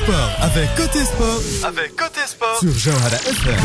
sport avec Côté Sport. Sur Jawhara FM.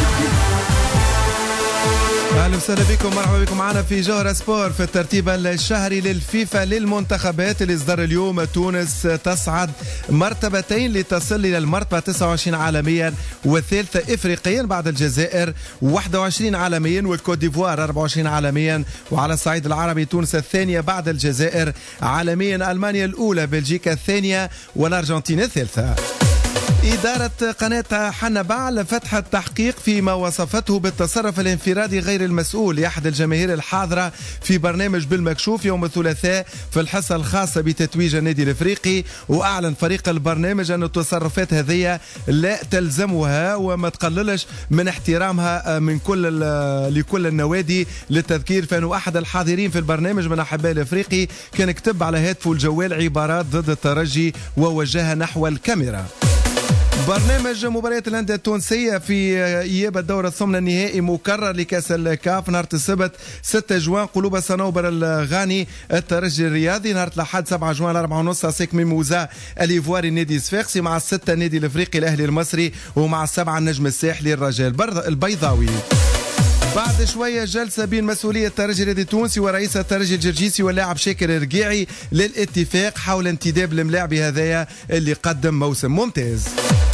اهلا وسهلا بكم، مرحبا بكم معنا في جوهرة سبور. في الترتيب الشهري للفيفا للمنتخبات اللي اصدر اليوم، تونس تصعد مرتبتين لتصل الى المرتبه 29 عالميا والثالثه افريقيا بعد الجزائر 21 عالميا والكوت ديفوار 24 عالميا. وعلى الصعيد العربي تونس الثانيه بعد الجزائر عالميا، المانيا الاولى، بلجيكا الثانيه والارجنتين الثالثه. إدارة قناة حنا بعل فتحت تحقيق فيما وصفته بالتصرف الانفرادي غير المسؤول لأحد الجماهير الحاضرة في برنامج بالمكشوف يوم الثلاثاء في الحصة الخاصة بتتويج النادي الإفريقي. وأعلن فريق البرنامج أن التصرفات هذه لا تلزمها وما تقللش من احترامها من لكل النوادي. للتذكير فإنه أحد الحاضرين في البرنامج من أحباء الإفريقي كان كتب على هاتفه الجوال عبارات ضد الترجي ووجهها نحو الكاميرا. برنامج مباريات الأندية التونسية في إياب الدورة الثمن النهائي مكرر لكأس الكاف نهار السبت 6 جوان قلوب صنوبر الغاني الترجي الرياضي، نهار الأحد 7 جوان 4:30 سيك ميموزا الإيفواري النادي الصفاقسي، مع 6 النادي الإفريقي الأهلي المصري، ومع 7 النجم الساحلي الرجاء البيضاوي. بعد شوية جلسة بين مسؤولية الترجي الرياضي التونسي ورئيس الترجي الجرجيسي واللاعب شاكر الرقيعي للاتفاق حول انتداب الملاعبي هذايا اللي قدم موسم ممتاز.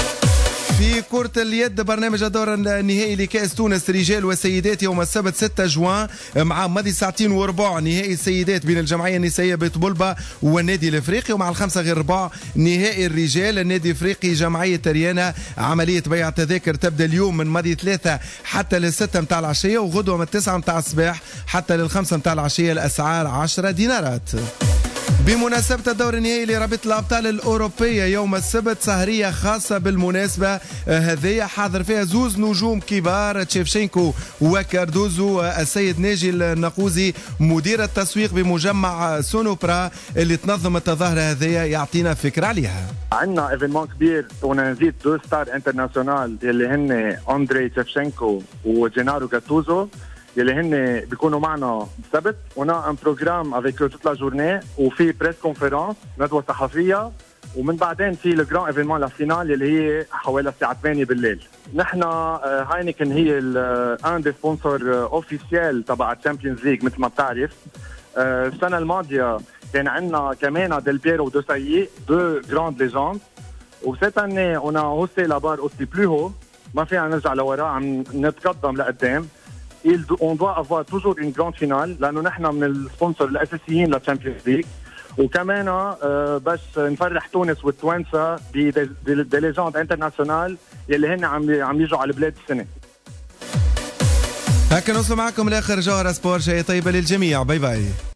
في كرة اليد برنامج الدور النهائي لكأس تونس رجال وسيدات يوم السبت 6 جوان مع ماضي ساعتين وربع نهائي السيدات بين الجمعية النسائية بيتبولبا والنادي الافريقي، ومع 5 غير ربع نهائي الرجال النادي الافريقي جمعية ريانا. عملية بيع التذاكر تبدأ اليوم من ماضي 3 حتى لل6 متاع العشية، وغدوة من 9 متاع الصباح حتى لل5 متاع العشية. الأسعار 10 دينارات. بمناسبة الدور النهائي لرابطة الأبطال الأوروبية يوم السبت سهرية خاصة بالمناسبة هذه حاضر فيها زوز نجوم كبار تشيفشينكو وكاردوزو. السيد ناجي النقوزي مدير التسويق بمجمع سونوبرا اللي تنظم التظاهرة هذه يعطينا فكرة عليها. عندنا ايفينمون كبير ونزيد 2 ستار انترناسيونال اللي هن اندري تشيفشينكو وجينارو جاتوزو اللي هن بيكونوا معنا السبت. ونا ان بروجرام افيك توت لا جورني، وفي بريس كونفيرنس ندوه صحفيه، ومن بعدين في لو جران ايفينمون لا فينال اللي هي حوالي الساعه 8 بالليل. نحن هاينكن هي ان دي سبونسور اوفيسيال تبع الشامبيونز ليج مثل ما بتعرف. السنه الماضيه كان عندنا كمان ديل بيرو ودوسايي دو جراند ليجوند، وسيت اني اون هوسي لا بار اوسي بلو هو، ما فينا نرجع لورا، عم نتقدم لقدام. on doit avoir toujours une grande finale لأنه نحن من السبونسر الأساسيين للشامبيونز ليج، وكمان باش نفرح تونس والتوانسة دي ليجند انترناسيونال يلي هن عم يجوا على البلاد السنة. هكا نوصل معكم لآخر جوهرة سبور، شيء طيبة للجميع، باي باي.